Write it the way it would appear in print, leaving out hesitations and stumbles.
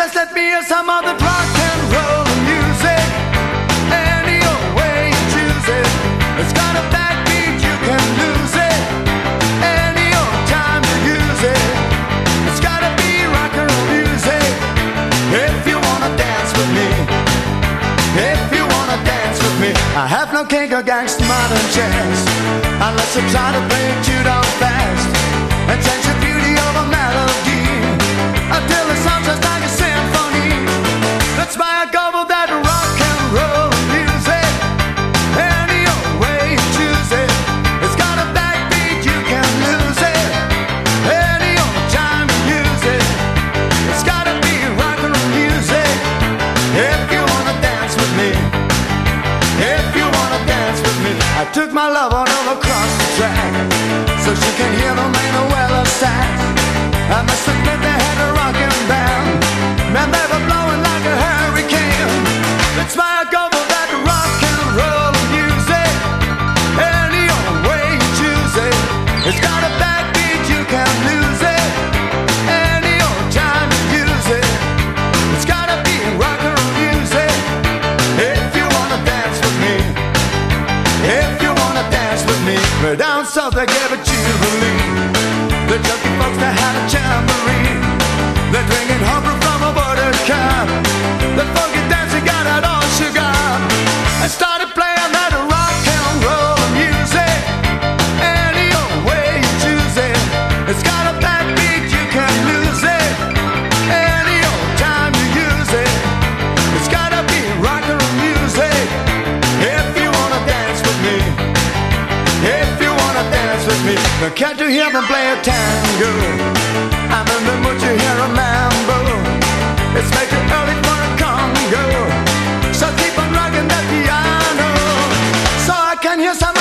Just let me hear some of the rock and roll music. Any old way you choose it. It's got a backbeat, you can lose it. Any old time you use it. It's gotta be rock and roll music. If you wanna dance with me. If you wanna dance with me. I have no king against modern jazz, unless you try to play it too down fast and change the beauty of a melody until it sounds just like a symphony. That's why I go for that rock and roll music. Any old way you choose it. It's got a backbeat, you can lose it. Any old time you use it. It's gotta be rock and roll music. If you wanna dance with me. If you wanna dance with me. I took my love on over across the track so she can hear the main well of sax. I must admit they had a rockin' band, man, they were blowing like a hurricane. That's why I go for that rock and roll music. Any old way you choose it. It's got a backbeat, you can't lose it. Any old time you use it. It's gotta be rock and roll music. If you wanna dance with me. If you wanna dance with me. But down south they gave a jubilee. The junkie folks that had a jamboree. They're drinking homebrew from a water cup. The funky dancing got it all sugar. I started playing that rock and roll music. Any old way you choose it. It's got a backbeat, you can't lose it. Any old time you use it. It's gotta be rock and roll music. If you wanna dance with me. If you wanna dance with me. Now can't you hear them play a tango? I'm in the mood to hear a mambo. It's way too early for a congo. So keep on rocking that piano so I can hear some